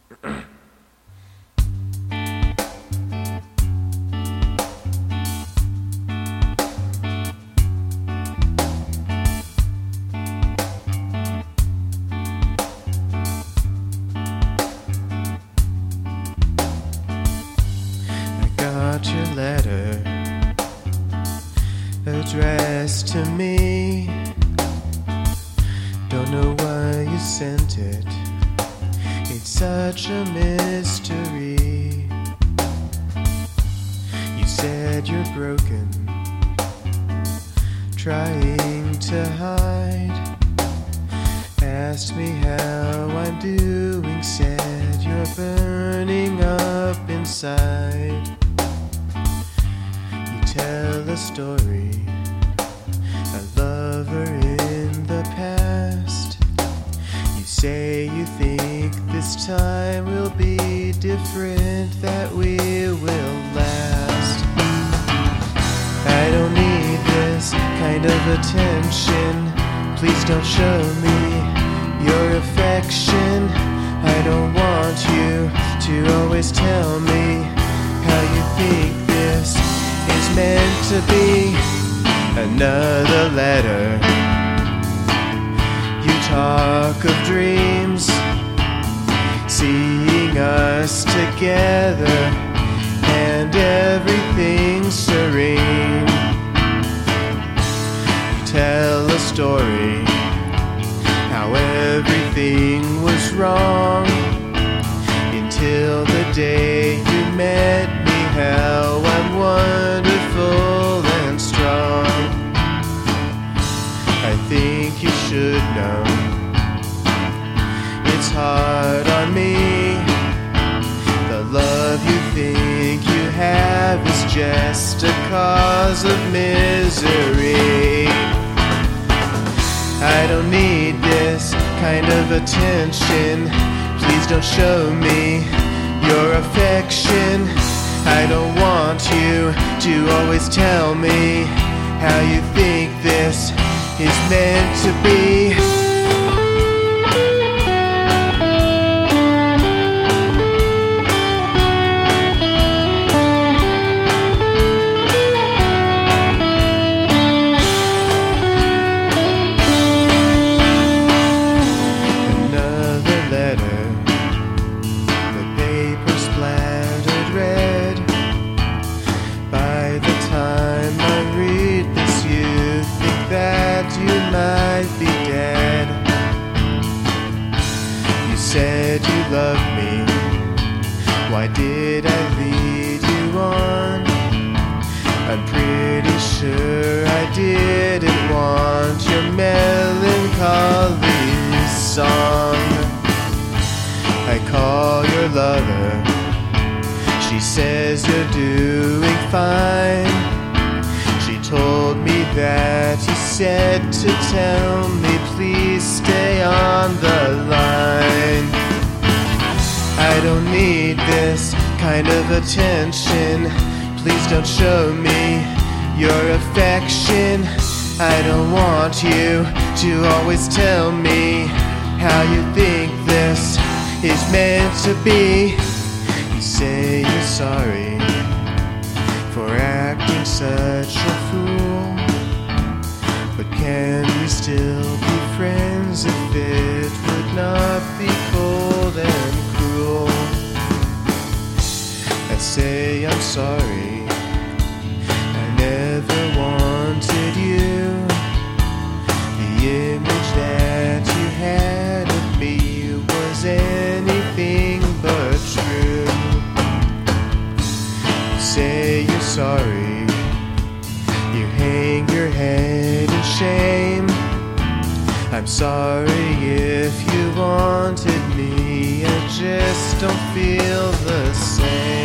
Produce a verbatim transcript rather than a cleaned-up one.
Got your letter addressed to me. Don't know why you sent it. It's such a mystery. You said you're broken, trying to hide. Asked me how I'm doing, said you're burning up inside. Tell a story, a lover in the past. You say you think this time will be different, that we will last. I don't need this kind of attention. Please don't show me your affection. I don't want you to always tell me how you think this is meant to be. Another letter. You talk of dreams, seeing us together and everything serene. You tell a story, how everything was wrong until the day you met me. How I'm wonderful and strong. I think you should know it's hard on me. The love you think you have is just a cause of misery. I don't need this kind of attention. Please don't show me your affection. I don't want you to always tell me how you think this is meant to be. Another letter, the paper splattered red. By the time I read this, you think that you might be dead. You said you loved me. Why did I lead you on? I'm pretty sure I didn't want your melancholy song. I call your lover. She says you're doing fine. She told me that you said to tell me please stay on the line. I don't need this kind of attention. Please don't show me your affection. I don't want you to always tell me how you think this is meant to be. You say you're sorry for acting such a fool, but can we still be friends if it would not be cold and cruel? I say I'm sorry, I never wanted you. The image that you had of me was anything but true. You say you're sorry, you hang your head in shame. I'm sorry if you wanted me, I just don't feel the same.